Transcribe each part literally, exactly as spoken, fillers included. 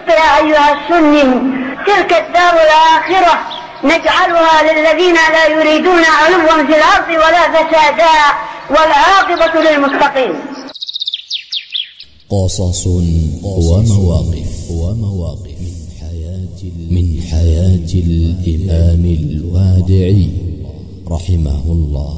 يا أيها السني تلك الدار الآخرة نجعلها للذين لا يريدون علوا في الأرض ولا فسادا والعاقبة للمتقين. قصص ومواقف ومواقف من حياة من حياة الإمام الوادعي رحمه الله.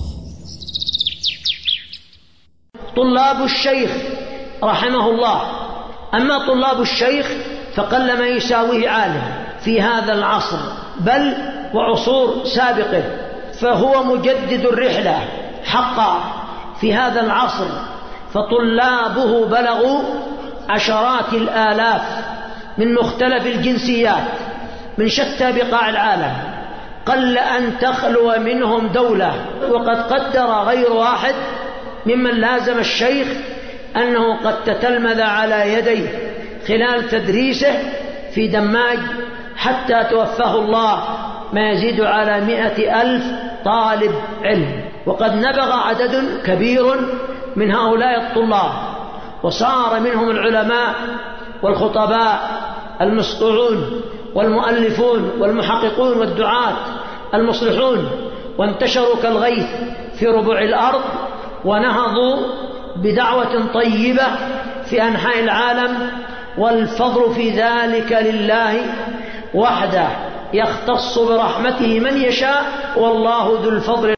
طلاب الشيخ رحمه الله. أما طلاب الشيخ فقلما يساويه عالم في هذا العصر بل وعصور سابقه، فهو مجدد الرحلة حقا في هذا العصر، فطلابه بلغوا عشرات الآلاف من مختلف الجنسيات من شتى بقاع العالم، قل أن تخلو منهم دولة. وقد قدر غير واحد ممن لازم الشيخ أنه قد تتلمذ على يديه خلال تدريسه في دماج حتى توفاه الله ما يزيد على مئة ألف طالب علم. وقد نبغ عدد كبير من هؤلاء الطلاب، وصار منهم العلماء والخطباء المسطوعون والمؤلفون والمحققون والدعاة المصلحون، وانتشروا كالغيث في ربوع الأرض، ونهضوا بدعوة طيبة في أنحاء العالم. والفضل في ذلك لله وحده، يختص برحمته من يشاء، والله ذو الفضل.